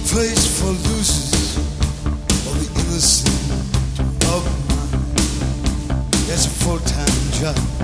place for losers or the innocent of mine. That's a full-time job.